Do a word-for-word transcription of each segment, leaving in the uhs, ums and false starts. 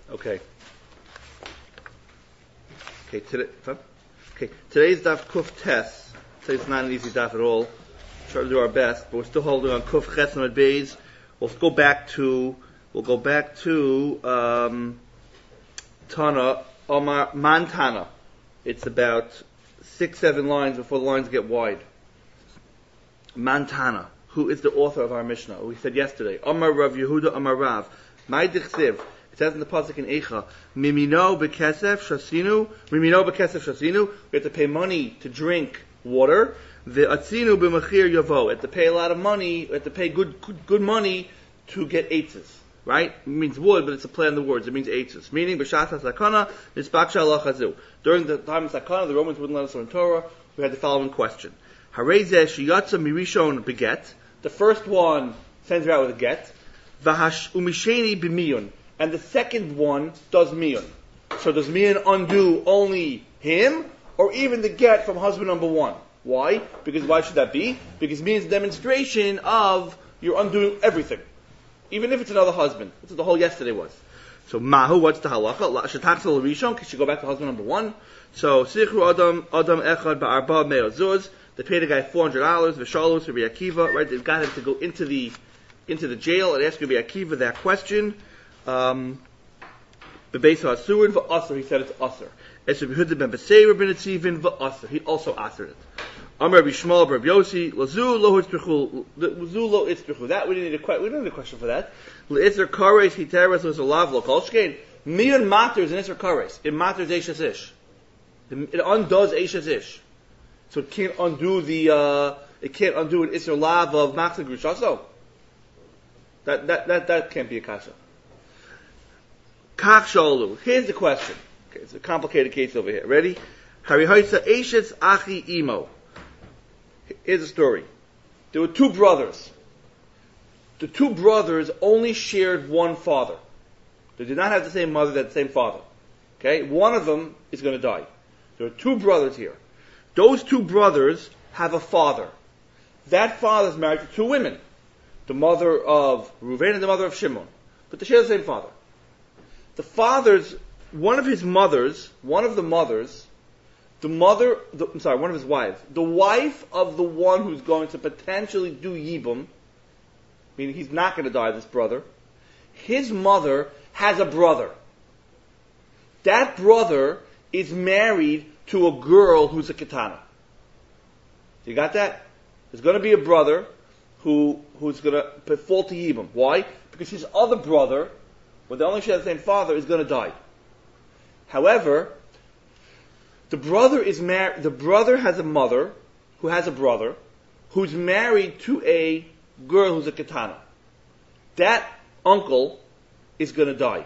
Okay. Okay, today, okay, today's daf Kuf Tes. Today's not an easy daf at all. Try to do our best, but we're still holding on Kuf Ches and Beis. We'll go back to, we'll go back to, um, Tana, Omar, Mantana. It's about six, seven lines before the lines get wide. Mantana, who is the author of our Mishnah. We said yesterday, Omar Rav Yehuda Omar Rav, Mai Dichsiv. It says in the pasuk in Eicha, Mimino bekesef shasinu, Mimino bekesef shasinu. We have to pay money to drink water. The atzinu b'machir yavo. We have to pay a lot of money. We have to pay good, good, good money to get eitzes. Right? It means wood, but it's a play on the words. It means eitzes. Meaning b'shat sakana nisbaksha alachazu. During the time of sakana, the Romans wouldn't let us learn Torah. We had the following question: Harezeh shiyatza mirishon beget. The first one sends her out with a get. Vahash umisheni b'miyun. And the second one does miyun. So does miyun undo only him, or even the get from husband number one? Why? Because why should that be? Because miyun is a demonstration of you're undoing everything. Even if it's another husband. That's what the whole yesterday was. So mahu, what's the halacha? Shetaxel rishon, should go back to husband number one. So sichru adam adam echad ba'arba me'ozuz. They paid a guy four hundred dollars. V'shalus Rabbi Akiva. Right? They've got him to go into the into the jail and ask Rabbi Akiva that question. Um, the base of Asurin v'Aser, he said it's Aser. Es Rabbi Yehuda ben Beseir ben Etzivin v'Aser, he also Asered it. Amar Rabbi Shmuel Rabbi Yossi, Lazu lo hitzrichu, Lazu lo hitzrichu. That we didn't need a question. We don't need a question for that. L'itzer kares hiteres was a lav lo kolshkein. Miyan matters in itzer kares. It matters eishes ish. It undoes eishes ish. So it can't undo the. Uh, it can't undo an itzer lav of machzor grushaso. That that that that can't be a kasha. Kach shalu. Here's the question. Okay, it's a complicated case over here. Ready? Harihaisa Eshes Achi Imo. Here's the story. There were two brothers. The two brothers only shared one father. They did not have the same mother, they had the same father. Okay? One of them is going to die. There are two brothers here. Those two brothers have a father. That father is married to two women. The mother of Reuven and the mother of Shimon. But they share the same father. The father's, one of his mothers, one of the mothers, the mother, the, I'm sorry, one of his wives, the wife of the one who's going to potentially do Yibum, meaning he's not going to die, this brother, his mother has a brother. That brother is married to a girl who's a katana. You got that? There's going to be a brother who who's going to fall to Yibum. Why? Because his other brother, when they only share the same father, is going to die. However, the brother is mar- the brother has a mother who has a brother who's married to a girl who's a katana. That uncle is going to die.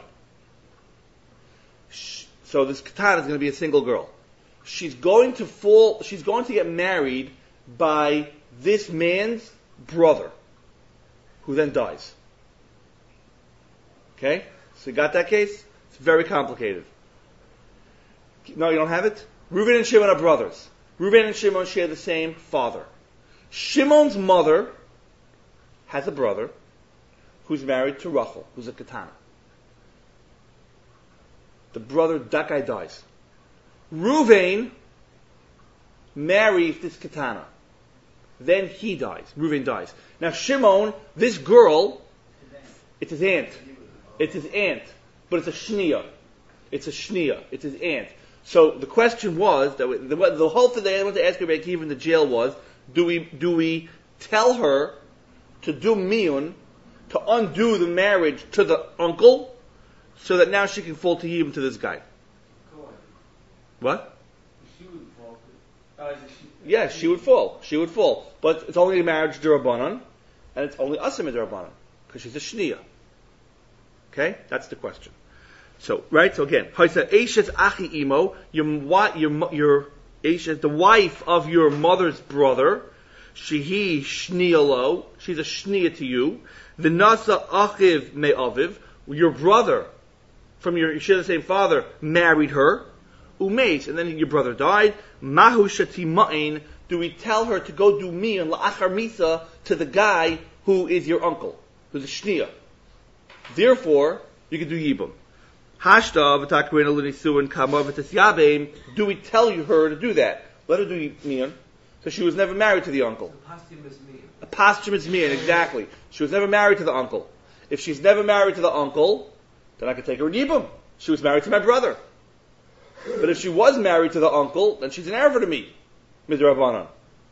So this katana is going to be a single girl. She's going to fall. She's going to get married by this man's brother, who then dies. Okay? So you got that case? It's very complicated. No, you don't have it? Reuven and Shimon are brothers. Reuven and Shimon share the same father. Shimon's mother has a brother who's married to Rachel, who's a katana. The brother, that guy dies. Reuven marries this katana. Then he dies. Reuven dies. Now Shimon, this girl, it's his aunt. It's his aunt, but it's a shnia. It's a shnia. It's his aunt. So the question was that we, the, the whole thing they wanted to ask Rabbi Akiva in the jail was: Do we do we tell her to do miyun, to undo the marriage to the uncle, so that now she can fall to him to this guy? What? She would fall. Uh, she, yeah, she would fall. She would fall, but it's only a marriage d'Rabbanan, and it's only asim d'Rabbanan because she's a shnia. Okay, that's the question. So, right, so again, Eshes Achi Imo, your, your, your, Eshes, the wife of your mother's brother, Shehi Shnialo, she's a Shnia to you, V'nasa Achiv Me'aviv, your brother, from your, you share the same father, married her, Umeis, and then your brother died, Mahu Shati Ma'in, do we tell her to go do me and La'achar Misa to the guy who is your uncle, who's a Shnia? Therefore, you can do Yibum. Hashta v'takwena l'nisuin kama v'tisyabim. Do we tell her to do that? Let her do mian. So she was never married to the uncle. A posthumous mian. A posthumous mian, exactly. She was never married to the uncle. If she's never married to the uncle, then I could take her in yibum. She was married to my brother. But if she was married to the uncle, then she's an heir to me. Midrabanan.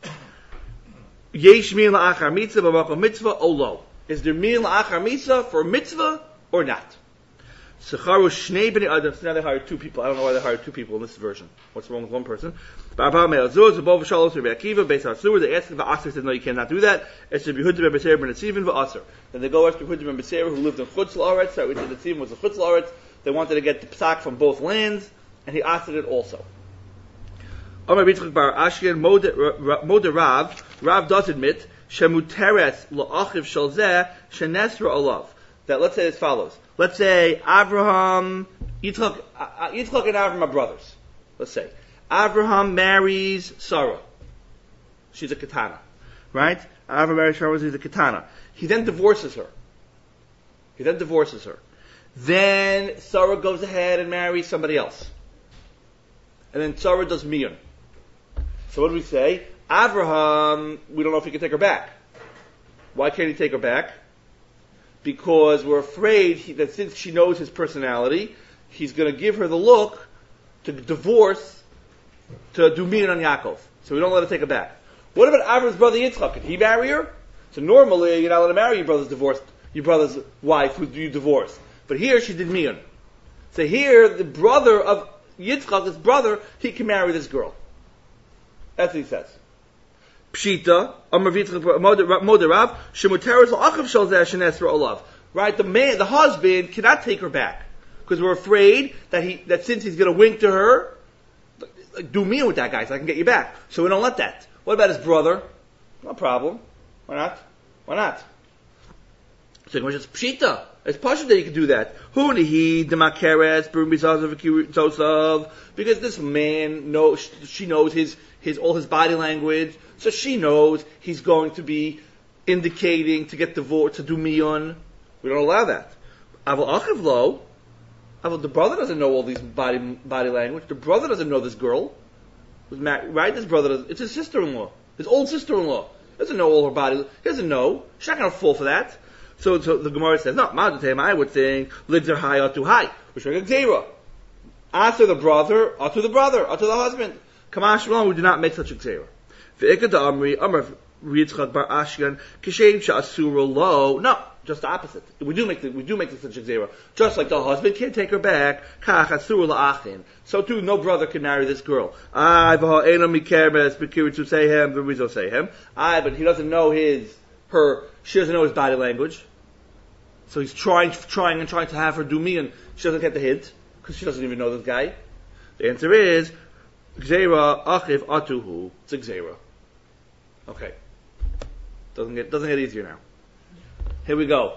Yesh mian la'achar mitzvah b'makom mitzvah olo. Is there mian la'achar mitzvah for mitzvah or not? Secharu shnei b'nei adam. So now they hired two people. I don't know why they hired two people in this version. What's wrong with one person? Ba'abah me'azuz v'bov v'shalos v'Rabbi Akiva Beis HaSur. They asked the Aser, said no, you cannot do that. It's the Yehuda ben Beseir ben Netzivin v'Aser. Then they go after Yehuda ben Beseir who lived in Chutz La'aretz. So the Netzivin was in Chutz La'aretz. They wanted to get the psak from both lands, and he asked it also. Amar Yitzchak bar Ashken Mode Rav. Rav does admit shemuteres la'achiv shel zeh shenesra olav. That let's say as follows. Let's say Abraham, Yitzchak, uh, Yitzchak and Abraham are brothers. Let's say Abraham marries Sarah. She's a katana, right? Abraham marries Sarah. She's a katana. He then divorces her. He then divorces her. Then Sarah goes ahead and marries somebody else. And then Sarah does mian. So what do we say? Abraham, we don't know if he can take her back. Why can't he take her back? Because we're afraid he, that since she knows his personality, he's going to give her the look to divorce, to do mian on Yaakov. So we don't let her take her back. What about Abraham's brother Yitzchak? Can he marry her? So normally you're not allowed to marry your brother's divorced, your brother's wife who you divorced. But here she did mian. So here the brother of Yitzchak, his brother, he can marry this girl. That's what he says. Pshita, Amar Yitzchak Moderav, Shemuteres la'achav shel zeh shenesra olav. Right, the man, the husband cannot take her back because we're afraid that he, that since he's going to wink to her, like, do mian with that guy so I can get you back. So we don't let that. What about his brother? No problem. Why not? Why not? So it's pshita. It's pashut that you can do that. Hunihi demakeres b'rumizazav because this man knows, she knows his his all his body language, so she knows he's going to be indicating to get divorced, to do mian. We don't allow that. Aval achiv lo. Aval the brother doesn't know all these body body language. The brother doesn't know this girl. Right? This brother doesn't. It's his sister-in-law, his old sister-in-law. Doesn't know all her body. He doesn't know. She's not going to fall for that. So, so the Gemara says, no, Ma'adatem, I would think, Lidzer high, Atu high. Which are Gzeira. After the brother, Atu the brother, Atu the husband. Kamash Shalom, we do not make such a Gzeira. Ve'ikad Amri, Amr Yitzchak bar Ashkan, Kishem Sha'asura lo. No, just the opposite. We do make the, we do make such a Gzeira. Just like the husband can't take her back, Kach Asura la'achin. So too, no brother can marry this girl. I, v'ha enam mikermes, b'kiritzu sehem, v'rizo sehem. I, but he doesn't know his, her, she doesn't know his body language. So he's trying, trying and trying to have her do mian. She doesn't get the hint because she doesn't even know this guy. The answer is Gzeira achiv atuhu. It's a Gzeira. Okay, doesn't get doesn't get easier now. Here we go.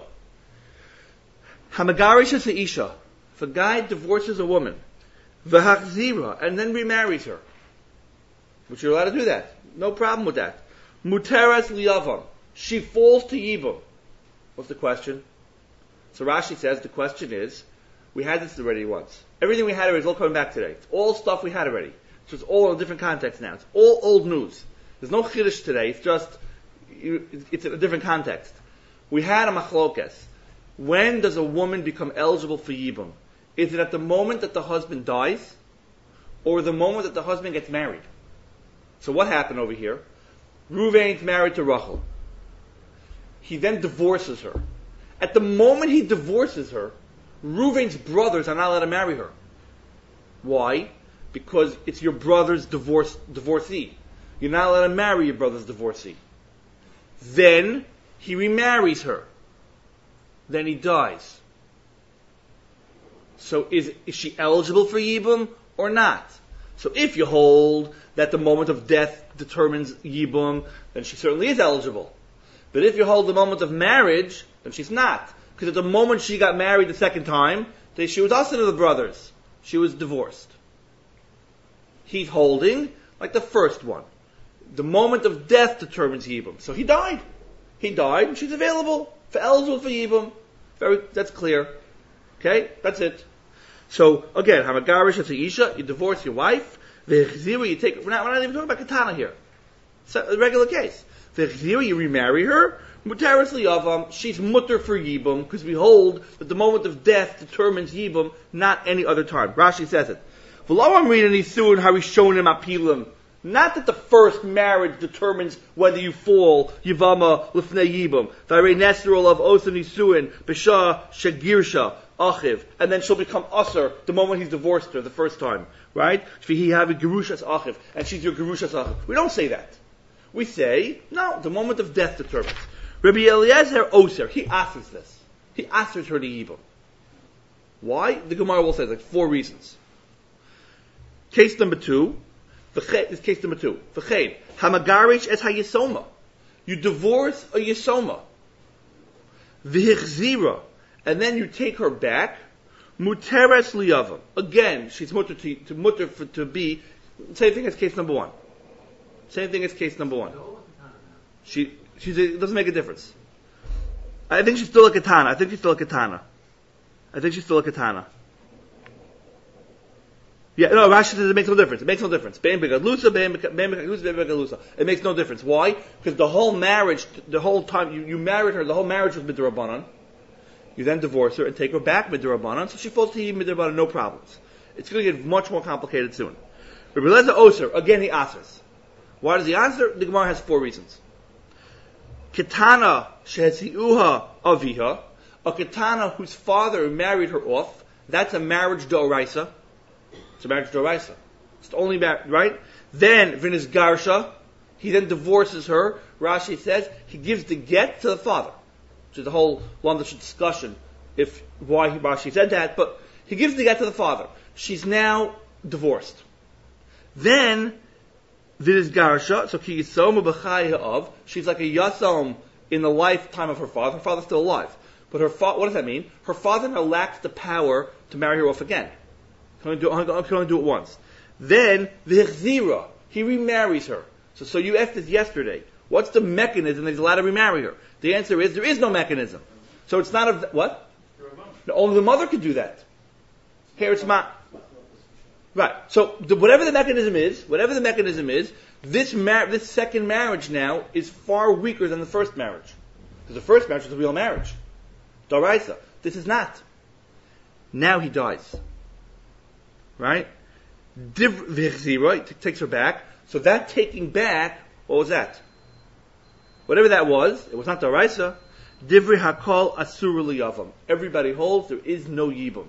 Hamagarisha seisha. If a guy divorces a woman, v'hachzira, and then remarries her, which you're allowed to do that. No problem with that. Muteras liyavam. She falls to yibum. What's the question? So Rashi says the question is, we had this already once. Everything we had already is all coming back today. It's all stuff we had already. So it's all in a different context now. It's all old news. There's no chiddush today. It's just, it's in a different context. We had a machlokes. When does a woman become eligible for yibum? Is it at the moment that the husband dies? Or the moment that the husband gets married? So what happened over here? Reuven's married to Rachel. He then divorces her. At the moment he divorces her, Reuven's brothers are not allowed to marry her. Why? Because it's your brother's divorce, divorcee. You're not allowed to marry your brother's divorcee. Then he remarries her. Then he dies. So is, is she eligible for yibum or not? So if you hold that the moment of death determines yibum, then she certainly is eligible. But if you hold the moment of marriage, then she's not. Because at the moment she got married the second time, she was also to the brothers. She was divorced. He's holding like the first one. The moment of death determines yibum. So he died. He died and she's available for eligible for yibum. Very, that's clear. Okay? That's it. So again, hamagarish as a isha, you divorce your wife. V'chziru, you take. We're not, we're not even talking about katana here. It's a regular case. V'chziru, you remarry her. Mutaris liyavam, she's mutter for yibum, because we hold that the moment of death determines yibum, not any other time. Rashi says it. V'lo amrin nisuin harishonim apilim. Not that the first marriage determines whether you fall yivama lifnei yibum. V'arei nesrol of osa nisuin b'shah shagirsha achiv, and then she'll become usher the moment he's divorced her the first time, right? He have a gerushas achiv, and she's your gerushas achiv. We don't say that. We say no. The moment of death determines. Rabbi Eliezer Oser, he asks this. He asks her to yibum. Why? The Gemara will say like four reasons. Case number two. This is case number two. V'chein hamagarish es hayisoma. You divorce a yisoma. V'hichzira, and then you take her back. Muteres liyavam. Again, she's mutter to, to mutter for, to be. Same thing as case number one. Same thing as case number one. She she's a, it doesn't make a difference. I think she's still a katana. I think she's still a katana. I think she's still a katana. Yeah, no, Rashi says it makes no difference. It makes no difference. It makes no difference. Why? Because the whole marriage, the whole time, you, you married her, the whole marriage was midrabanan. You then divorce her and take her back midrabanan, so she falls to you midrabanan, no problems. It's going to get much more complicated soon. Rabbi Eliezer Oser, again he answers. Why does he answer? The Gemara has four reasons. Ketana shehetziuha aviha, a ketana whose father married her off, that's a marriage d'oraisa. It's a marriage d'oraisa. It's the only marriage, right? Then, Vinis Garsha, he then divorces her. Rashi says he gives the get to the father. Which is the whole long discussion if why he, Rashi said that, but he gives the get to the father. She's now divorced. Then, Vinis Garsha, so ki yisoma b'chayha of, she's like a yasom in the lifetime of her father. Her father's still alive. But her fa- what does that mean? Her father now lacks the power to marry her off again. Can only do, can only do it once. Then, v'chzira, he remarries her. So, so you asked this yesterday. What's the mechanism that he's allowed to remarry her? The answer is, there is no mechanism. So it's not a, what? No, only the mother could do that. Here it's not. Right. So, the, whatever the mechanism is, whatever the mechanism is, this mar- this second marriage now is far weaker than the first marriage. Because the first marriage was a real marriage. D'oraisa. This is not. Now he dies. Right? Div v'chzira, he takes her back. So that taking back, what was that? Whatever that was, it was not d'oraisa. Divri hakol asur liyavam. Everybody holds there is no yibum.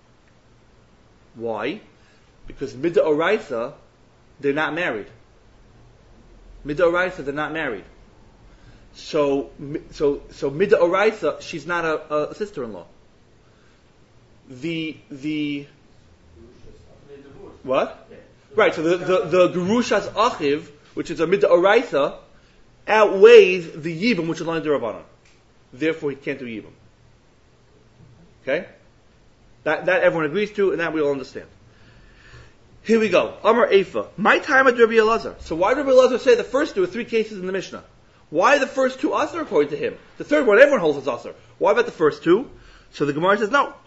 Why? Because mid-d'oraisa, they're not married. Mid-d'oraisa, they're not married. So, so, so mid-d'oraisa, she's not a, a sister-in-law. The, the, what? Right, so the, the, the Gerushas Achiv, which is a mid-d'oraisa, outweighs the Yibum, which is only the Rabbanan. Therefore, he can't do Yibum. Okay? That, that everyone agrees to, and that we all understand. Here we go. Amar Eifa. My time at Rabbi Elazar. So why did Rabbi Elazar say the first two are three cases in the Mishnah? Why the first two Asr according to him? The third one, everyone holds as Asr. Why about the first two? So the Gemara says, no.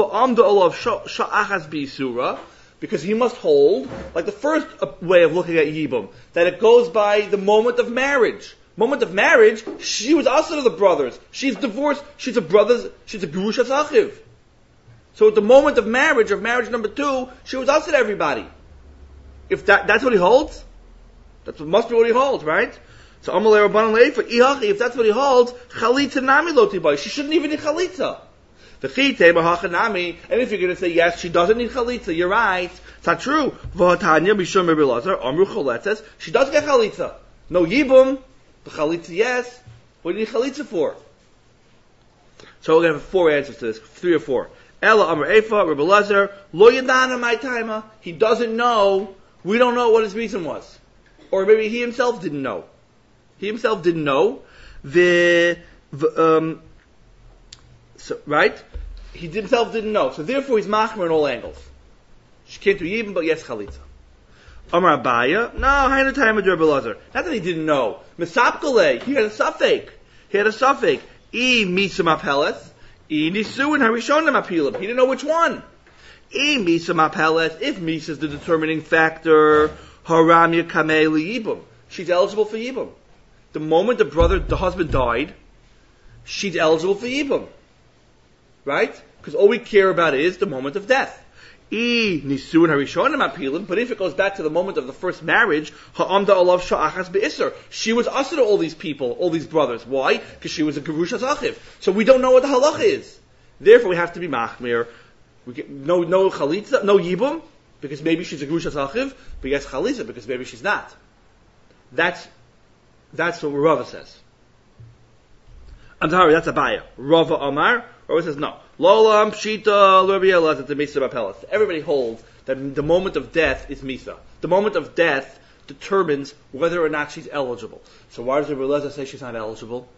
Because he must hold, like the first way of looking at Yibum, that it goes by the moment of marriage. Moment of marriage, she was Asr to the brothers. She's divorced. She's a brother's, she's a Gerushas Achiv. So at the moment of marriage, of marriage number two, she was us to everybody. If that, that's what he holds, that must be what he holds, right? So Amalei Rabbanan Leifa, Ihachi, if that's what he holds, Chalitza Nami Lo Tibai, she shouldn't even need Chalitza. The Chite Mahacha Nami, and if you're going to say yes, she doesn't need Chalitza, you're right. It's not true. V'hatanya Mishum Rabbi Elazar, Amru Chaletzes, she does get Chalitza. No Yibum, the Chalitza yes. What do you need Chalitza for? So we're going to have four answers to this, three or four. Ella Amar Eifa, Rabbi Elazar, Lo Yadana my timer. He doesn't know. We don't know what his reason was, or maybe he himself didn't know. He himself didn't know. The, the um, so, right? He himself didn't know. So therefore, he's machmer in all angles. She can't do yibum, but yes, chalitza. Amar Abaya, no, hainu time with Rabbi Elazar. Not that he didn't know. Misapkale, he had a suffix. He had a suffix. E misum apeles. He didn't know which one. If Misa is the determining factor, Haram Yakamei Yibum. She's eligible for Yibum. The moment the brother, the husband died, she's eligible for Yibum. Right? Because all we care about is the moment of death. I Nisuin Harishonim Apilim, but if it goes back to the moment of the first marriage, Ha'amda Olav Sha'achas Be'isr. She was usher to all these people, all these brothers. Why? Because she was a Gerusha Zachiv. So we don't know what the halacha is. Therefore we have to be Machmir. We get no, no Chalitza, no Yibum, because maybe she's a Gerusha Zachiv, but yes Chalitza, because maybe she's not. That's, that's what Rava says. Antahari, that's Abaya. Rava Amar, Rava says no. Lolam Pshita Rabbi Elazar the Misa Bapelas. Everybody holds that the moment of death is Misa. The moment of death determines whether or not she's eligible. So why does Rabbi Elazar say she's not eligible?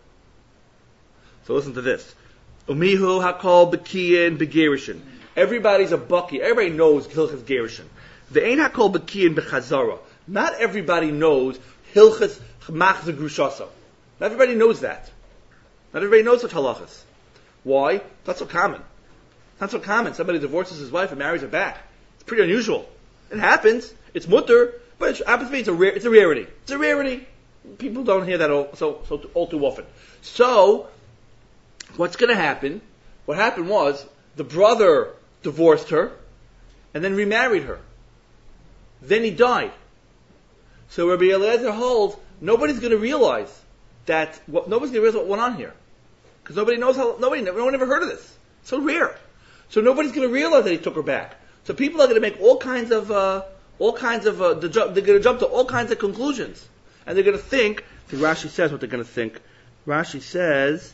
So listen to this. Umihu Hakol Bekiyin Begerishin. Everybody's a bucky. Everybody knows Hilchas Gerishin. The ain't Hakol Bekiyin Bechazara. Not everybody knows Hilchas Machzah Grushasa. Not everybody knows that. Not everybody knows such halachas. Why? That's so common. Not so common. Somebody divorces his wife and marries her back. It's pretty unusual. It happens. It's mutter, but it happens to me. It's a rare, it's a rarity. It's a rarity. People don't hear that all, so so all too often. So, what's going to happen? What happened was the brother divorced her and then remarried her. Then he died. So Rabbi Eliezer holds nobody's going to realize that. What, nobody's going to realize what went on here. Because nobody knows how, nobody, no one ever heard of this. It's so rare. So nobody's going to realize that he took her back. So people are going to make all kinds of, uh, all kinds of, uh, they're going to jump to all kinds of conclusions. And they're going to think, I think Rashi says what they're going to think. Rashi says,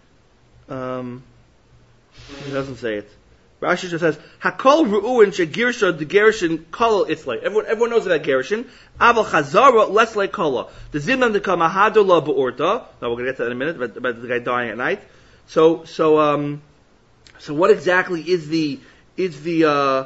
um, he doesn't say it. Rashi just says, Hakol ru'uin shegirsha the gerishin kol itzlay. Everyone, everyone knows about gerishin. Aval chazara less like kola. The zimnam dekam ahadola beorta. Now we're going to get to that in a minute about, about the guy dying at night. So, so, um, so what exactly is the, is the, uh,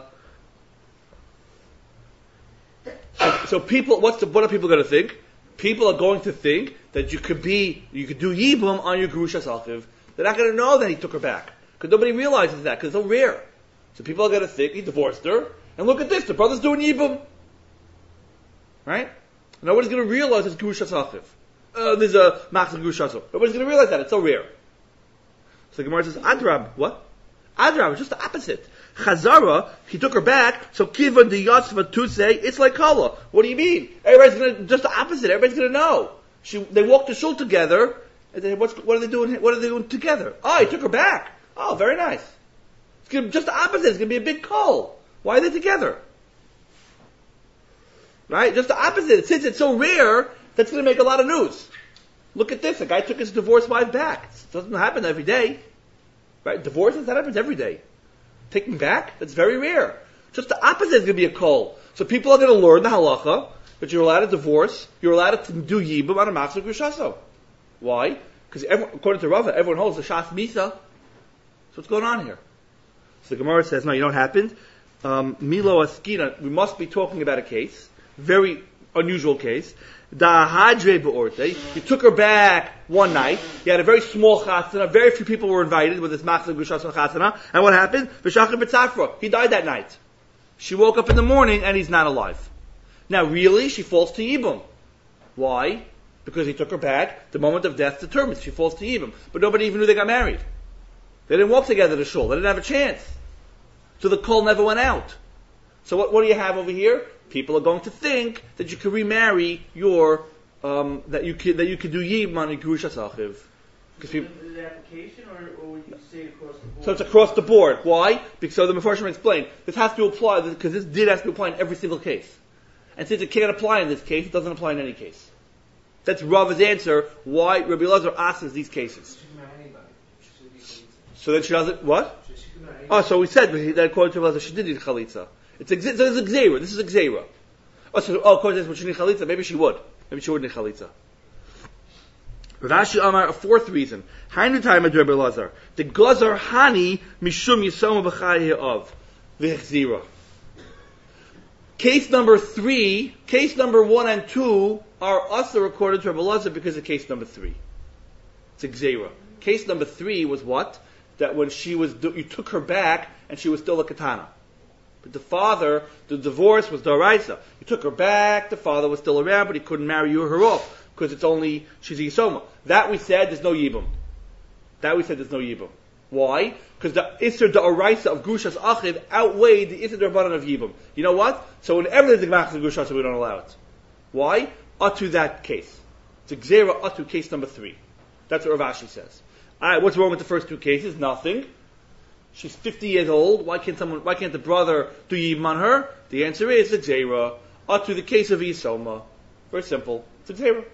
so, so people, what's the, what are people going to think? People are going to think that you could be, you could do yibum on your Gerusha Zachiv. They're not going to know that he took her back. Because nobody realizes that, because it's so rare. So people are going to think he divorced her, and look at this, the brother's doing Yibum. Right? Nobody's going to realize it's Gerusha Zachiv. Uh, there's a Machzah Gerusha Zachiv. Nobody's going to realize that, it's so rare. So the Gemara says, Adrab, what? Adrab, it's just the opposite. Chazara, he took her back, so Kivan the Yatzva to say, it's like Kala. What do you mean? Everybody's going to, just the opposite, everybody's going to know. She, they walked to shul together, and then what's, what are they doing, what are they doing together? Oh, he took her back. Oh, very nice. It's going to be just the opposite. It's going to be a big call. Why are they together? Right? Just the opposite. Since it's so rare, that's going to make a lot of news. Look at this. A guy took his divorced wife back. It doesn't happen every day. Right? Divorces, that happens every day. Taking back, that's very rare. Just the opposite is going to be a call. So people are going to learn the halacha that you're allowed to divorce, you're allowed to do yibum on a machzah grushaso. Why? Because according to Rava, everyone holds the shas misa. So what's going on here? So the Gemara says, no, you know what happened? Um, Milo Askina, we must be talking about a case, very unusual case. Da Hadre Be'orte, you took her back one night, you had a very small chatzana, very few people were invited with this Machzah Grushas chatzana, and what happened? V'shachar B'tzafra, he died that night. She woke up in the morning and he's not alive. Now really, she falls to Yibum. Why? Because he took her back, the moment of death determines, she falls to Yibum. But nobody even knew they got married. They didn't walk together to shul. They didn't have a chance. So the call never went out. So what, what do you have over here? People are going to think that you can remarry your, um, that you could, that you could do yibum on a Gerusha Zachiv. Because people, is it the application, or, or would you say across the board? So it's across the board. Why? Because so the Mefarshim explained, this has to apply, because this did has to apply in every single case. And since it can't apply in this case, it doesn't apply in any case. That's Rava's answer, why Rabbi Elazar asks these cases. So then she doesn't, what? Oh, so we said that according to Elazar, she did need chalitza. It's a, so it's a gzeira. This is a gzeira. Oh, so, oh, according to this, she need chalitza. Maybe she would. Maybe she would need chalitza. Rashi Amar, a fourth reason. Hainu time Rabbi Elazar. The gazar hani mishum yisoma b'chayi of v'chzira. Case number three, case number one and two are also recorded to Rabbi Elazar because of case number three. It's a gzeira. Case number three was what? That when she was, you took her back and she was still a katana. But the father, the divorce was Daraisa. He took her back, the father was still around, but he couldn't marry you or her off, because it's only, she's a Yisoma. That we said, there's no Yibum. That we said there's no Yibum. Why? Because the Isser Daraisa of Grushas Achiv outweighed the Isser Darabanan of Yibum. You know what? So whenever there's a Gemach of Grushas, we don't allow it. Why? Atu that case. It's a Gzera Atu case number three. That's what Rav Ashi says. Alright, what's wrong with the first two cases? Nothing. She's fifty years old. Why can't someone, why can't the brother do Yibum on her? The answer is a Gzera. Atu the case of Yisoma. Very simple. It's a Gzera.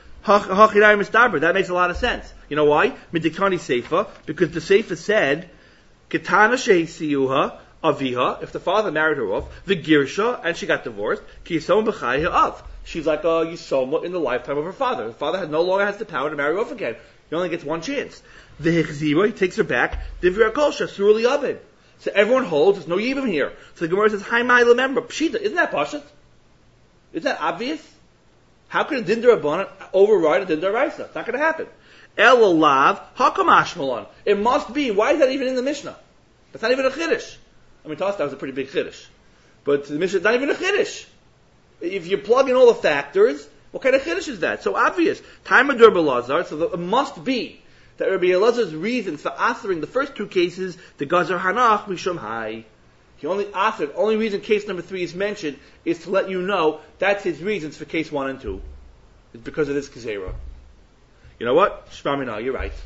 That makes a lot of sense. You know why? Midikani Seifa, because the Seifa said, Ketana Shehisiyuha Aviha, if the father married her off, the Girsha, and she got divorced, Ki Yisoma B'chai of. She's like a Yisoma in the lifetime of her father. The father has, no longer has the power to marry her off again. He only gets one chance. The Hechzira, he takes her back, Divya Kosha, Suruli Abed. So everyone holds, there's no Yibam here. So the Gemara says, Hai Mai Lemember, Pshita, isn't that Pashat? Isn't that obvious? How could a Din Darabanan override a Din Daraisa? It's not going to happen. El Olav Hakam Ashmalon. It must be. Why is that even in the Mishnah? That's not even a Chiddush. I mean, to us that was a pretty big Chiddush. But the Mishnah is not even a Chiddush. If you plug in all the factors, what kind of Chiddush is that? So obvious. Time of Rabbi Elazar, so it must be that Rabbi Elazar's reasons for answering the first two cases, the Gazar Hanach, Mishum Hai. He only authored, only reason case number three is mentioned is to let you know that's his reasons for case one and two. It's because of this Gezerah. You know what? Shmamina, you're right.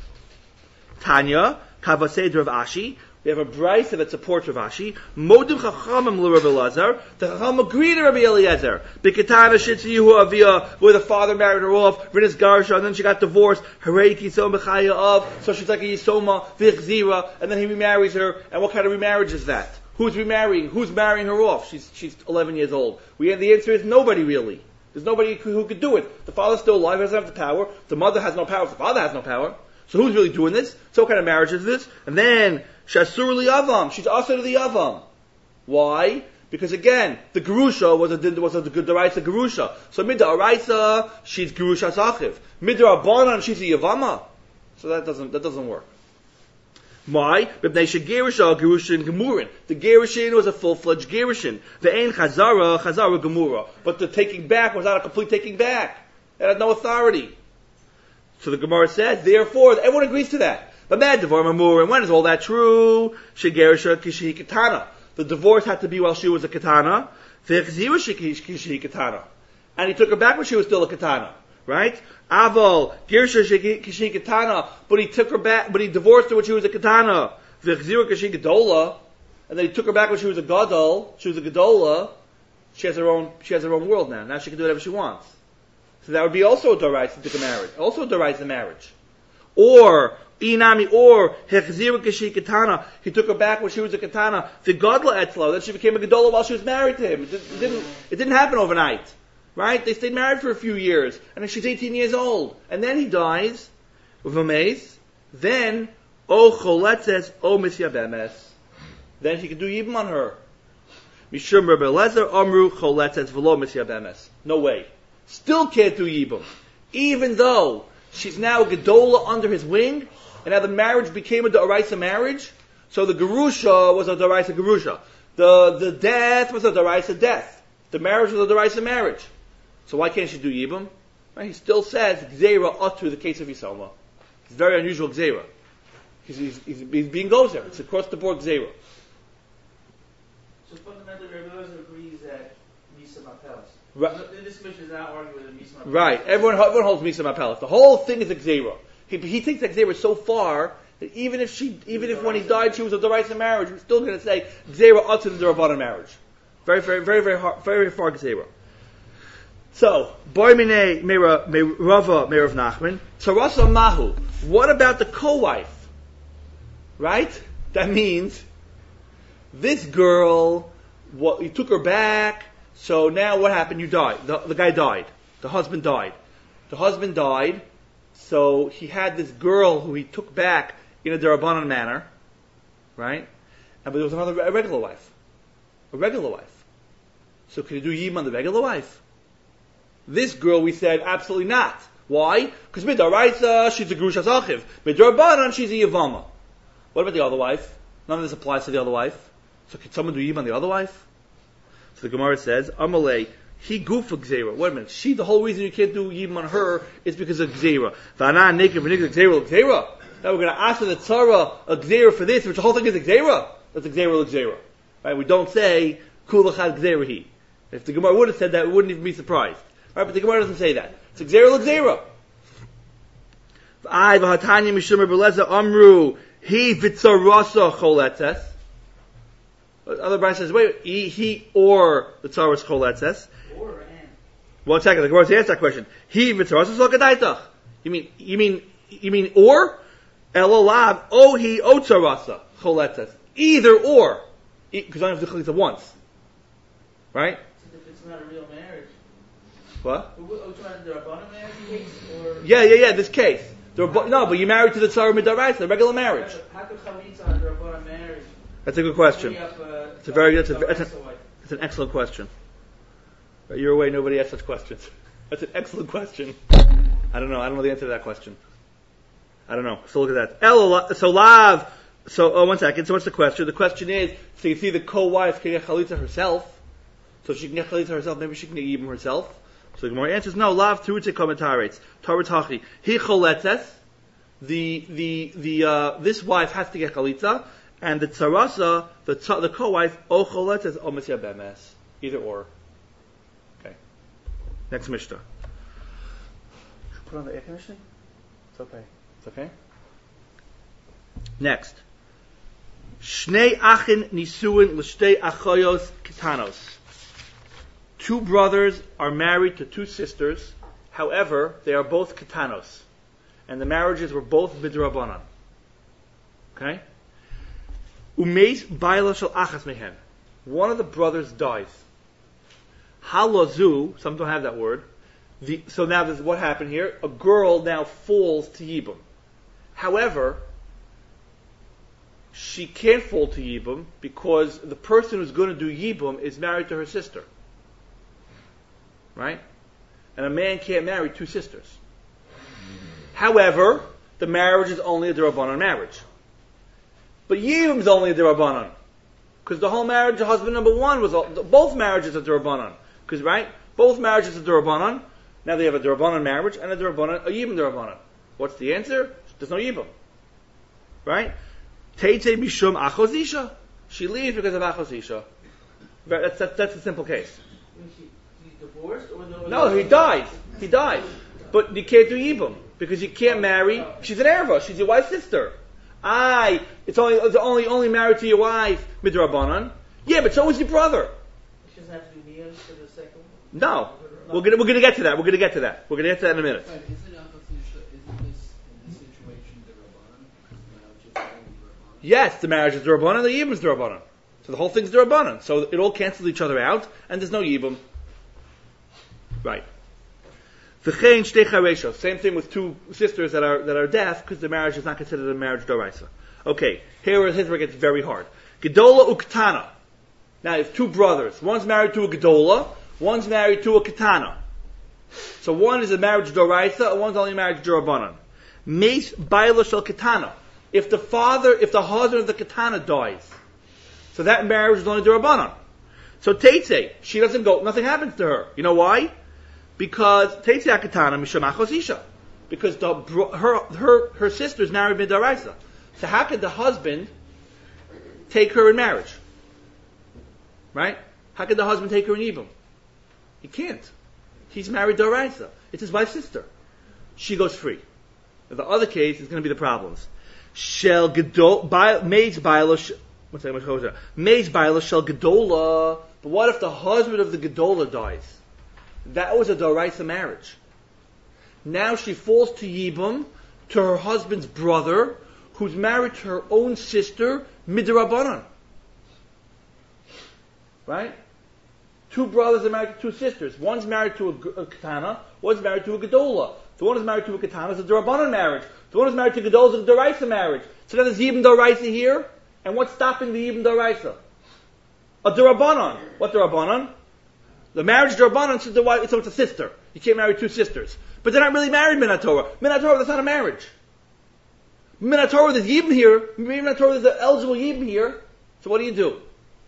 Tanya, Kavased Rav Ashi. We have a brisa that supports Rav Ashi. Modim Chachamim l'Rav Elazar. The Chacham agreed to Rabbi Eliezer. B'ketana shitziyu avia, where the father married her off, Rinas Garsha, and then she got divorced. Harei kisoma b'chaya of. So she's like a Yisoma v'chzira, and then he remarries her. And what kind of remarriage is that? Who's remarrying? Who's marrying her off? She's she's eleven years old. We have the answer is nobody really. There's nobody who, who could do it. The father's still alive, he doesn't have the power. The mother has no power. The father has no power. So who's really doing this? So what kind of marriage is this? And then Shasur li Avam. She's also to the Avam. Why? Because again, the Gerusha was a was a good Daraisa Gerusha. So mid Daraisa, she's Gerusha Sachiv. Mid Rabbanan, she's a Yavama. So that doesn't that doesn't work. Why? The Gerushin Gemurin. The Gerushin was a full-fledged Gerushin. The Ein Chazara, Chazara Gemura. But the taking back was not a complete taking back. It had no authority. So the Gemara says, therefore, everyone agrees to that. But Mad Devar Mamur, and when is all that true? Shegerisha Kishi Katana. The divorce had to be while she was a Katana. Kishi Katana. And he took her back when she was still a Katana. Right? Aval, Girsha Kishi Katana, but he took her back, but he divorced her when she was a Katana. V'chzira Kishi Gedola, and then he took her back when she was a Gadol, she was a Gedola. She has her own, she has her own world now. Now she can do whatever she wants. So that would be also a Dorais to take a marriage. Also a Dorais the marriage. Or, Inami, or, Hechzira Kishi Katana, he took her back when she was a Katana. The Gadla Etzlo, then she became a Gedola while she was married to him. It didn't, it didn't, it didn't happen overnight. Right? They stayed married for a few years, and then she's eighteen years old. And then he dies, with a mace. Then, O choletzes, O misyabemes. Then he can do yibum on her. Mishum Rebbe Lezer, Omru choletzes, v'lo misyabemes. No way. Still can't do yibum. Even though she's now a gedola under his wing, and now the marriage became a Daraisa marriage, so the Gerusha was a Daraisa Gerusha. The, the death was a Daraisa death. The marriage was a Daraisa marriage. So why can't she do Yibum? Right? He still says Gzeira Atu, the case of Yisoma. It's very unusual Gzeira. He's, he's, he's, he's being gozer. It's across the board Gzeira. So fundamentally, Rabbi Elazar agrees that Misa Mapelis. Right. So this mission is not arguing with Misa Mapelis. Right. Everyone, everyone holds Misa Mapelis. The whole thing is a Gzeira. He, he takes that Gzeira so far that even if she, even if when he died she was a Daraisa marriage, we're still going to say Gzeira Atu the Darabanan marriage. Very, very, very, very, hard, very, very far Gzeira. So, Boy Mine Rava Meirav Nachman. Sarasa Mahu. What about the co-wife? Right? That means this girl, what, you took her back, so now what happened? You died. The, the guy died. The husband died. The husband died, so he had this girl who he took back in a Darabanan manner, right? And, but there was another, a regular wife. A regular wife. So could he do Yibum on the regular wife? This girl, we said, absolutely not. Why? Because Midaraisa, she's a Gerusha Zachiv. Midarabanan, she's a Yavama. What about the other wife? None of this applies to the other wife. So can someone do Yibum on the other wife? So the Gemara says, Amalei, he gufa gzeira. Wait a minute. She, the whole reason you can't do Yibum on her is because of gzeira. V'ana nekir v'nikir gzeira gzeira. Now we're going to ask for the tzara a gzeira for this, which the whole thing is a gzeira. That's a gzeira gzeira. Right? We don't say kulachad gzeira he. If the Gemara would have said that, we wouldn't even be surprised. Right? But the Gemara doesn't say that. It's a gzeira gzeira. V'ai v'hatanya mishumer b'leza amru he v'tzarasa choletzes. Other Bride says, wait, he, he or the tzara is choletzes. Or and. One second, the Gemara answers that question. He v'tzarasa zokadaitach. You mean, you mean, you mean or? Elolav, oh he, o tzarasa choletzes. Either or. Because I don't have to chalitza once. Right? If it's not a real marriage. What? Are we trying to do a Rabbanan marriage case? Or Yeah, yeah, yeah, this case. They're bo- no, but you're married to the tzara midaraisa, the regular marriage. How could chalitza under a Rabbanan marriage? That's a good question. Up, uh, It's a very, that's a, a that's, a, that's an excellent question. Right, you're away, nobody asks such questions. That's an excellent question. I don't know, I don't know the answer to that question. I don't know. So look at that. El, so lav, so, oh, one second, so what's the question? The question is, so you see the co-wife can get chalitza herself, so if she can get chalitza herself, maybe she can get yibum herself. So the Gemara answers, no, lav turutze kommentarates, tarit he choletzes, the, the, the, uh, this wife has to get chalitza, and the tzarasa, the, tza, the co-wife, o choletzes, o mesya bemes. Either or. Okay. Next Mishnah. Put on the air conditioning? It's okay. It's okay? Next. Shnei achin nisuin l'shtei achoyos kitanos. Two brothers are married to two sisters. However, they are both kitanos. And the marriages were both midrabanan. Okay? Umeis baila shel achas mehen. One of the brothers dies. Halazu, some don't have that word. The, so now this is what happened here. A girl now falls to Yibum. However, she can't fall to Yibum because the person who's going to do Yibum is married to her sister. Right? And a man can't marry two sisters. However, the marriage is only a Durabanan marriage. But Yibum is only a Durabanan. Because the whole marriage of husband number one was, all, both marriages are Durabanan. Because, right? Both marriages are Durabanan. Now they have a Durabanan marriage and a Durabanan, a Yibum Durabanan. What's the answer? There's no Yibum. Right? Teitze Mishum Achosisha. She leaves because of Achosisha. That's, that's, that's a simple case. She, she's divorced or no? No, he died. He died. But you can't do Yibum. Because you can't marry. She's an Erva. She's your wife's sister. Aye. It's only, it's only, only married to your wife, Midrabanan. Yeah, but so is your brother. She doesn't have to do Niyos for the second one? No. We're gonna, we're gonna get to that. We're gonna get to that. We're gonna get to that in a minute. Right, isn't Achosisha, isn't this, in this situation, the Rabbanan? Because the marriage is only Rabbanan? Yes, the marriage is Durabanan, the Yibum is Durabanan. So the whole thing's Durabanan. So it all cancels each other out, and there's no Yibum. Right. V'chein shtei charesha. Same thing with two sisters that are that are deaf, because the marriage is not considered a marriage doraisa. Okay, here is where it gets very hard. Gedola uktana. Now, you have two brothers. One's married to a gedola, one's married to a katana. So one is a marriage doraisa, and one's only marriage dorabanan. Meis baila shel katana. If the father, if the husband of the katana dies, so that marriage is only dorabanan. So Teitze, she doesn't go, nothing happens to her. You know why? Because Teitze Akatana Misham Achosisha. Because the, her her her sister's married midaraisa. So how could the husband take her in marriage? Right? How could the husband take her in Yibum? He can't. He's married daraisa. It's his wife's sister. She goes free. In the other case, it's going to be the problems. Shel Gedol Maids Baila One second, Maids Baila Shel Gedola. But what if the husband of the Gedola dies? That was a Doraisa marriage. Now she falls to Yibum, to her husband's brother, who's married to her own sister, Midrabanan. Right? Two brothers are married to two sisters. One's married to a, a Katana, one's married to a Gedola. The one who's married to a Katana is a Durabanan marriage. The one who's married to Gedola is a Doraisa marriage. So now there's Yibum Doraisa here, and what's stopping the Yibum Doraisa? A Durabanan. What Durabanan? The marriage Durabanan, so, the, so it's a sister. You can't marry two sisters. But they're not really married Minatorah. Minatorah, that's not a marriage. Minatorah, there's Yibum here. Minatorah, there's an eligible Yibum here. So what do you do?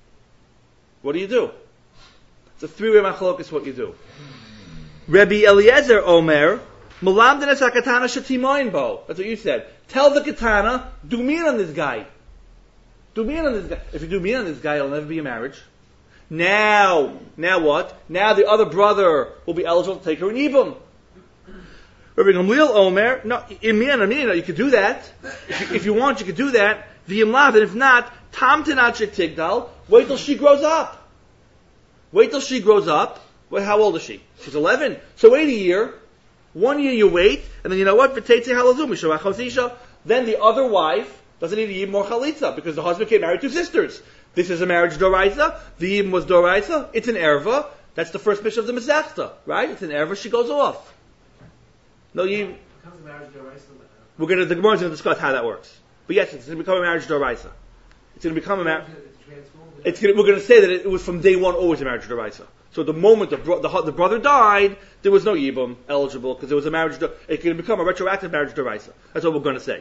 What do you do? It's a three-way machlokes what you do. Rabbi Eliezer Omer, Malamdin es hakatana shetimoin bo. That's what you said. Tell the katana, do me on this guy. Do me on this guy. If you do me on this guy, it'll never be a marriage. Now, now what? Now the other brother will be eligible to take her in Yibum. Rabbi Gamliel Omer, no, in me and me, you could do that. If you, if you want, you could do that. V'yimlav, and if not, tam tenat tigdal. Wait till she grows up. Wait till she grows up. Well, how old is she? She's eleven. So wait a year. One year you wait, and then you know what? Then the other wife doesn't need to eat more chalitza because the husband can't marry two sisters. This is a marriage doraisa. The yibum was doraisa. It's an erva. That's the first mission of the Masechta, right? It's an erva. She goes off. No, you. Becomes a marriage doraisa. We're gonna. The Gemara is going to discuss how that works. But yes, it's going to become a marriage doraisa. It's going to become a marriage. It's gonna, we're going to say that it was from day one always a marriage doraisa. So the moment the, bro- the the brother died, there was no yibum eligible because it was a marriage. Do- it can become a retroactive marriage doraisa. That's what we're going to say.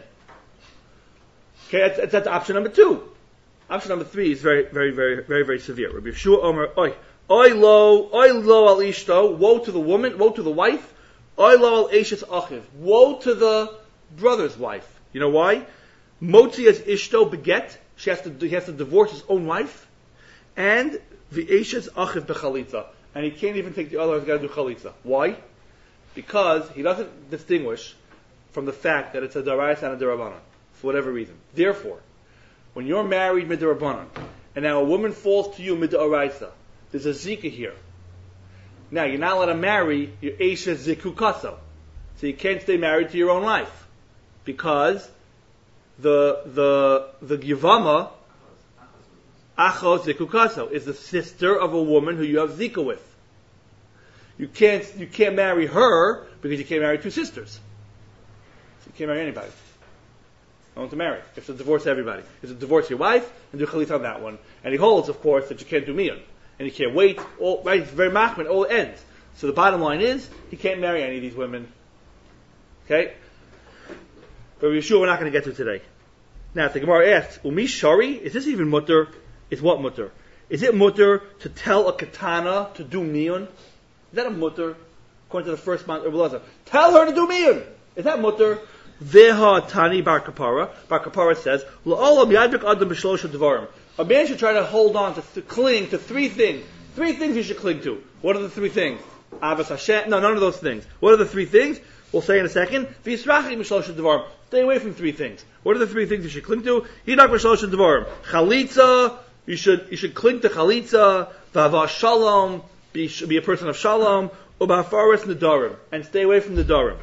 Okay, that's, that's, that's option number two. Option number three is very, very, very, very, very severe. Rabbi Yeshua Omer, oi, oi lo, oi lo al ishto, woe to the woman, woe to the wife, oi lo al eshes achiv, woe to the brother's wife. You know why? Motzi as ishto beget, she has to, he has to divorce his own wife, and the eshes achiv bechalitza, and he can't even take the other, he's got to do chalitza. Why? Because he doesn't distinguish from the fact that it's a daraisa and a darabanan, for whatever reason. Therefore, when you're married mid-darabanan, and now a woman falls to you mid-daraisa, there's a zika here. Now, you're not allowed to marry your eshes zikukaso. So you can't stay married to your own wife. Because the the the Yavama, Achos zikukaso, is the sister of a woman who you have zika with. You can't you can't marry her because you can't marry two sisters. So you can't marry anybody. I want to marry. You have to divorce everybody. You have to divorce your wife and do chalitza on that one. And he holds, of course, that you can't do miyan. And you can't wait. All, right, it's very machman. All ends. So the bottom line is, he can't marry any of these women. Okay? But we're sure we're not going to get to today. Now, the Gemara asks, Umi shari? Is this even mutter? Is what mutter? Is it mutter to tell a katana to do miyan? Is that a mutter? According to the first Mount Rebbe tell her to do miyan. Is that mutter? Veha Tani Bar Kapara. Bar Kapara says, La'olam yadrik adam b'shlosha devarim. A man should try to hold on to, to cling to three things. Three things you should cling to. What are the three things? Avas Hashem. No, none of those things. What are the three things? We'll say in a second. V'yisrachim b'shlosha devarim. Stay away from three things. What are the three things you should cling to? Yidak b'shlosha devarim. Chalitza. You should you should cling to chalitza. V'ava shalom. Be, be a person of shalom. U'ba'afaris nedarim. And stay away from the darim.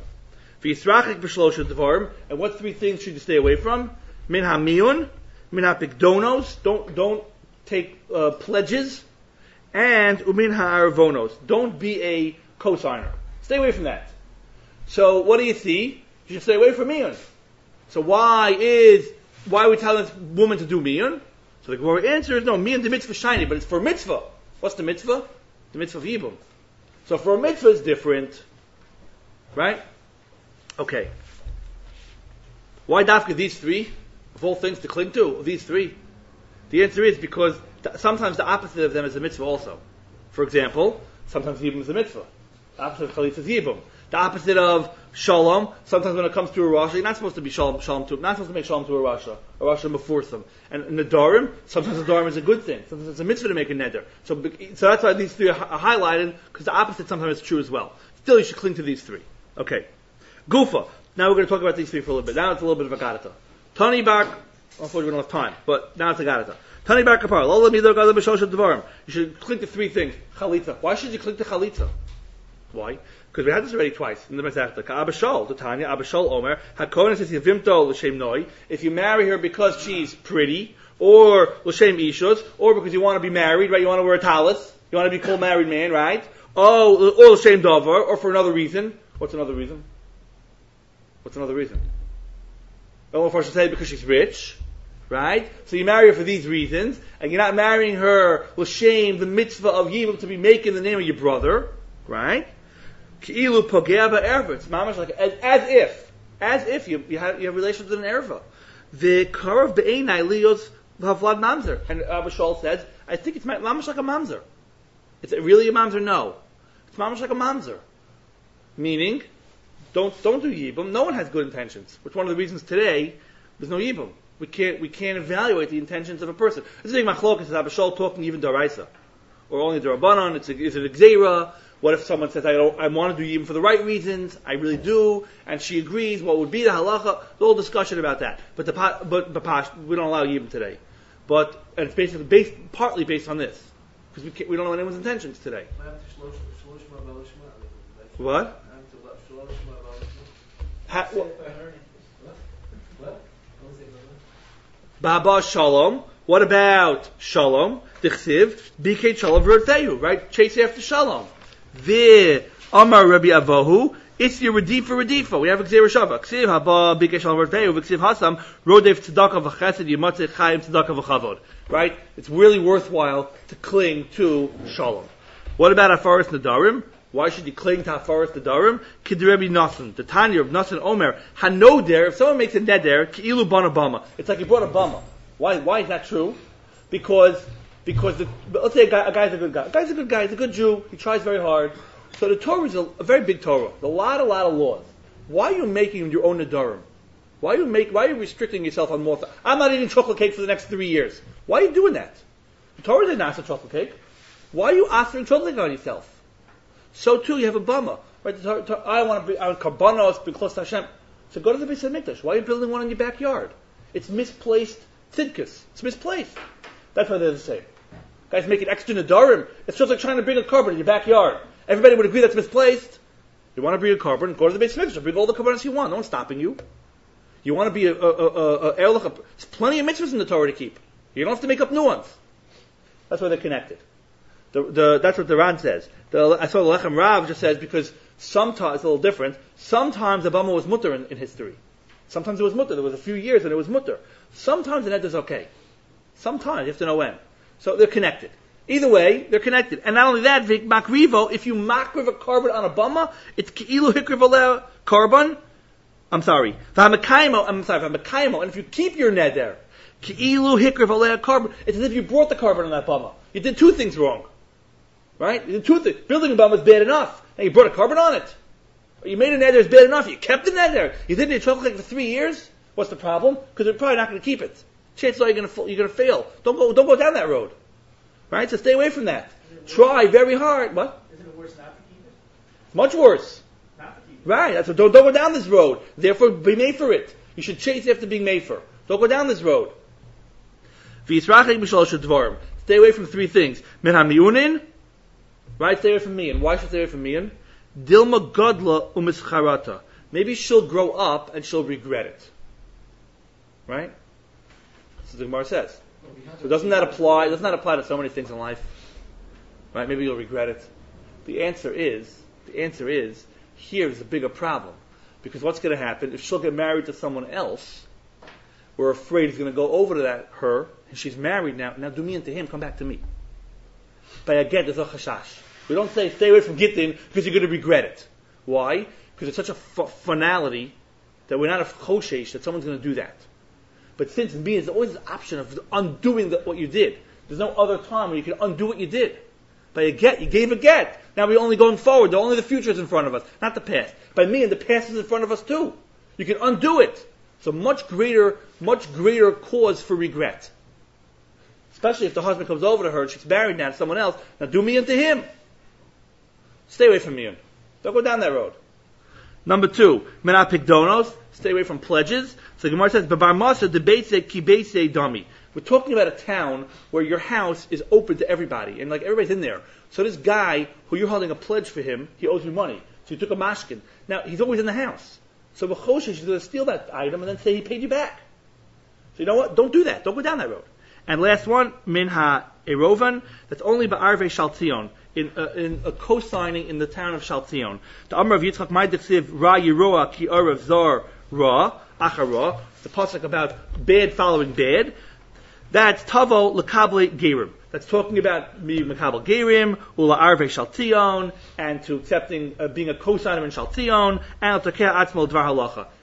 And what three things should you stay away from? Min hamiyun, min hapikdonos, don't don't take uh, pledges, and umin ha'arvonos, don't be a cosigner. Stay away from that. So what do you see? You should stay away from miyun. So why is why are we telling this woman to do miyun? So the Gemara answer is no, miyun the mitzvah shiny, but it's for mitzvah. What's the mitzvah? The mitzvah of yibum. So for a mitzvah it's different, right? Okay. Why dafka these three? Of all things to cling to, these three? The answer is because th- sometimes the opposite of them is a mitzvah also. For example, sometimes yibum is a mitzvah. The opposite of chalitza is yibum. The opposite of shalom, sometimes when it comes to a rasha, you're not supposed to be shalom, shalom to, not supposed to make shalom to a rasha, a rasha before them. And nedarim, sometimes the darim is a good thing. Sometimes it's a mitzvah to make a neder. So, so that's why these three are, are highlighted, because the opposite sometimes is true as well. Still, you should cling to these three. Okay. Gufa. Now we're going to talk about these three for a little bit. Now it's a little bit of a garata. Tani bar, unfortunately we don't have time, but now it's a garata. Tani bar kapar. Lola midor gadol b'shosha devarim. You should cling to three things. Chalitza. Why should you cling to chalitza? Why? Because we had this already twice in the Masechta. Ka'abashol, the Tanya, Abashol Omer, Hakohen says Yavimto l'shem noi. If you marry her because she's pretty, or l'shem ishus, or because you want to be married, right? You want to wear a talis, you want to be called married man, right? Oh, or l'shem davar, or for another reason. What's another reason? What's another reason? Oh, if I should say because she's rich, right? So you marry her for these reasons, and you're not marrying her l'shem the mitzvah of yibum to be making the name of your brother, right? Ki'ilu pogea ba'erva. It's mamash like as, as if, as if you, you have you have relations with an erva. The karav be'enai lios Havlad Mamzer. And Abba Shaul says, I think it's mamash like a mamzer. It's really a mamzer? No. It's mamash like a mamzer. Meaning, don't don't do yibum. No one has good intentions. Which one of the reasons today there's no yibum. We can't we can't evaluate the intentions of a person. This is a machlokas. Is Abba Shaul talking even daraisa, or only darabanan? It's a, is it a gzeira? What if someone says I don't I want to do yibum for the right reasons? I really do, and she agrees. What would be the halacha? There's a whole discussion about that. But the but the we don't allow yibum today. But and it's basically based partly based on this because we can't, we don't know anyone's intentions today. What? Ha, well, Baba Shalom. What about Shalom? Dichsiv Bikei Shalom V'Rotzehu. Right? Chase after Shalom. The Amar Rabbi Avohu. Isya Redifa Redifa. We have a Gzeira Shava. Ksiv Haba Bikei Shalom V'Rotzehu. V'Ksiv Hasam Rodev Tzedakah V'Chesed Yimatzeh Chaim Tzedakah V'Chavod. Right? It's really worthwhile to cling to Shalom. What about Afaris Nadarim? Why should you cling to Hafaras Nadarim? K'Rebbi Nassan, the Tanya of Nassan Omer, Hanoder, if someone makes a neder, Ki'ilu Bana Bama. It's like he brought a Bama. Why, why is that true? Because, because the, let's say a, guy, a guy's a good guy. A guy's a good guy, he's a good Jew, he tries very hard. So the Torah is a, a very big Torah. A lot, a lot of laws. Why are you making your own Nadarim? Why are you make, why are you restricting yourself on more? Th- I'm not eating chocolate cake for the next three years. Why are you doing that? The Torah didn't ask for chocolate cake. Why are you offering chocolate cake on yourself? So too, you have a bama. Right? I want to be, I want karbanos, be close to Hashem. So go to the Beis Hamikdash. Why are you building one in your backyard? It's misplaced tzidkus. It's misplaced. That's why they're the same. Guys making extra nadarim. It's just like trying to bring a carbon in your backyard. Everybody would agree that's misplaced. You want to bring a carbon, go to the Beis Hamikdash. Bring all the carbonos you want. No one's stopping you. You want to be a, a, a, a, a there's plenty of mitzvahs in the Torah to keep. You don't have to make up new ones. That's why they're connected. The, the, that's what the Ran says. The, I saw the Lechem Rav just says because sometimes it's a little different. Sometimes the Bama was mutter in, in history. Sometimes it was mutter. There was a few years and it was mutter. Sometimes the net is okay. Sometimes you have to know when. So they're connected. Either way, they're connected. And not only that, makrivo. If you makriv a carbon on a Bama, it's ki'ilu hikriv aleh carbon. I'm sorry. V'hamekaymo. I'm sorry. V'hamekaymo. And if you keep your neder, ki'ilu hikriv aleh carbon, it's as if you brought the carbon on that Bama. You did two things wrong. Right? The two things. Building a Bama is bad enough. And you brought a carbon on it. Or you made a neder is bad enough. You kept the neder. You didn't eat chocolate cake for three years. What's the problem? Because you're probably not going to keep it. Chances are you're going to you're going to fail. Don't go don't go down that road. Right? So stay away from that. Try very hard. What? Isn't it worse not to keep it? Much worse. Not to keep it. Right. That's what, don't don't go down this road. Therefore, be made for it. You should chase after being made for. Don't go down this road. Stay away from three things. Min ha-miunin. Right, stay away from me. And why should I stay away from me? Dilma godla umischarata. Maybe she'll grow up and she'll regret it. Right? That's what the Gemara says. So doesn't that apply? Doesn't that apply to so many things in life? Right? Maybe you'll regret it. The answer is, the answer is, here's a bigger problem. Because what's going to happen if she'll get married to someone else? We're afraid he's going to go over to that her, and she's married now. Now do me into him. Come back to me. By a get, there's a chashash. We don't say stay away from gittin because you're going to regret it. Why? Because it's such a f- finality that we're not a choshesh that someone's going to do that. But since me, there's always the option of undoing the, what you did. There's no other time where you can undo what you did. By a get, you gave a get. Now we're only going forward. The only the future is in front of us, not the past. By me, and the past is in front of us too. You can undo it. So much greater, much greater cause for regret. Especially if the husband comes over to her and she's married now to someone else. Now do me into him. Stay away from me. Don't go down that road. Number two, menat pikdonos. Stay away from pledges. So the Gemara says, "Babar masa debeitse kibeitse dami." We're talking about a town where your house is open to everybody, and like everybody's in there. So this guy who you're holding a pledge for him, he owes you money. So you took a mashkin. Now he's always in the house. So B'choshesh is going to steal that item and then say he paid you back. So you know what? Don't do that. Don't go down that road. And last one, minha erovan. That's only ba'arvei shaltion. In, uh, in a co-signing in the town of Shaltion. The Amar of Yitzchak Ma'diksiv Ra Yeroa Ki Arav Zar Ra Achara. The pasuk about bad following bad. That's Tavo Lekable Gerim. That's talking about me Mekabel Gerim Ula Arve Shaltion and to accepting uh, being a co-signer in Shaltion and Al Takeh Atzmo Dvar Halacha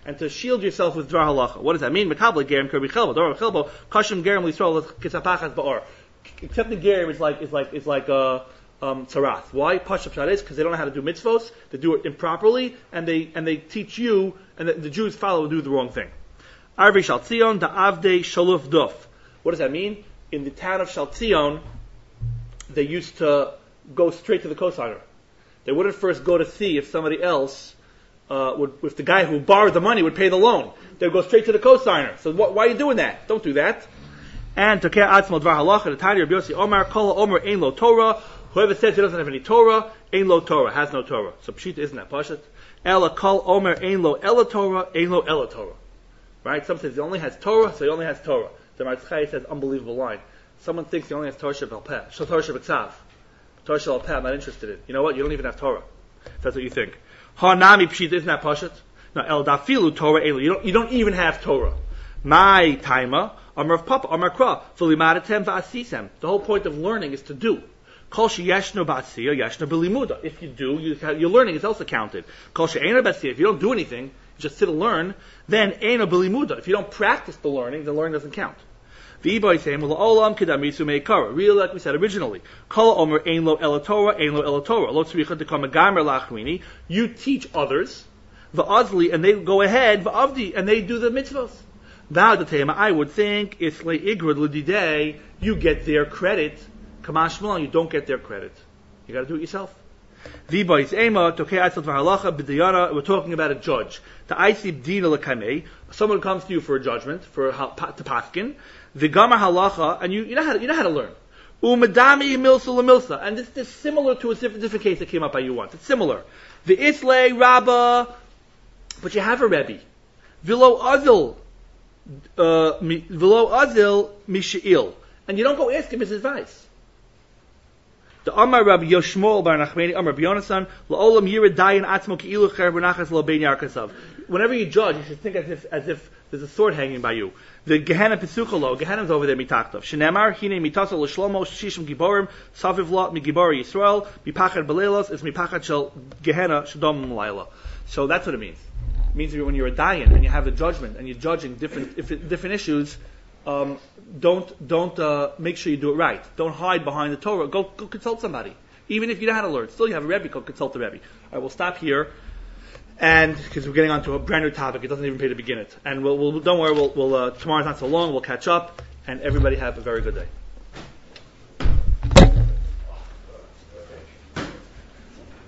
and to shield yourself with dvar halacha. What does that mean? Mekabel gerim kirbi chelbo, dvar chelbo, kashim gerim lisrael kitzapachas ba'or. Accepting gerim is like is like is like a um, tarath. Why? Pashup pshat is because they don't know how to do mitzvos. They do it improperly, and they and they teach you, and the, the Jews follow and do the wrong thing. Arvi Shaltzion da Avdei Shaluf Duf. What does that mean? In the town of Shaltzion, they used to go straight to the cosigner. They wouldn't first go to see if somebody else uh, would, if the guy who borrowed the money would pay the loan. They would go straight to the cosigner. So wh- why are you doing that? Don't do that. And Tokeh Atzmo Dvar Halacha, the Tani Rabbi Yossi Omar, Kol Omer Ein Lo Torah. Whoever says he doesn't have any Torah, Ein Lo Torah, has no Torah. So Pshita isn't that Pashat. Ela Kol Omer Ein Lo Ela Torah, Ein Lo Ela Torah. Right? Some says he only has Torah, so he only has Torah. The Matzchai says unbelievable line. Someone thinks he only has Torah Shebal Peh, Torah Shebeksav. Torah Shebal Peh, I'm not interested in. You know what? You don't even have Torah. If that's what you think. Hanami Pshita isn't that Pashat. No, El Dafilu Torah Ein Lo. You don't, you don't even have Torah. My Taima, Amar of Papa, Amar Kra, Fulimadatem Va'asisem. The whole point of learning is to do. Kol sheyeshno ba'asiya, yeshno b'limuda. If you do, you, your learning is also counted. Kol she'ena ba'asiya. If you don't do anything, you just sit and learn, then ena b'limuda. If you don't practice the learning, the learning doesn't count. V'iboy sayim l'olam kedamisu meikara. Really, like we said originally, Kol omer ein lo ela Torah, ein lo ela Torah. Lo tzricha dekama gamer lachmini. You teach others, va'azli, and they go ahead, va'avdi, and they do the mitzvahs. I would think it's le igrud l'didei. You get their credit. Kamashmal, you don't get their credit. You got to do it yourself. We're talking about a judge. Someone comes to you for a judgment, for a to paskin. V'gamar halacha, and you, you know how to, you know how to learn. Umadami milsa lemilsa, and this is similar to a different, different case that came up by you once. It's similar. The islay rabba, but you have a rebbe. V'lo azil, v'lo azil mishail, and you don't go ask him his advice. The Amar Rabbi Yoshmuel Bar Nachmani Amar Rabbi Yonasan La'olam Yirid Dayan Atzmo Ki'ilu Cher B'Nachas Lo Ben Yarkasav. Whenever you judge, you should think as if as if there's a sword hanging by you. The Gehenna Pesuchalo, Gehenna's over there mitachtov. Shenemar Hine Mitasa L'Shlomo Shishim Giborim Saviv Lot Migibori Yisrael Mipachad Belelos is Mipachad Shel Gehenna Shadom Malayla. So that's what it means. It means when you're a Dayan and you have a judgment and you're judging different if it, different issues. Um, don't don't uh, make sure you do it right. Don't hide behind the Torah. Go go consult somebody. Even if you know how to learn, still you have a Rebbe. Go consult the Rebbe. I will stop here, and because we're getting on to a brand new topic, it doesn't even pay to begin it. And we'll, we'll don't worry. We'll, we'll uh, tomorrow's not so long. We'll catch up, and everybody have a very good day.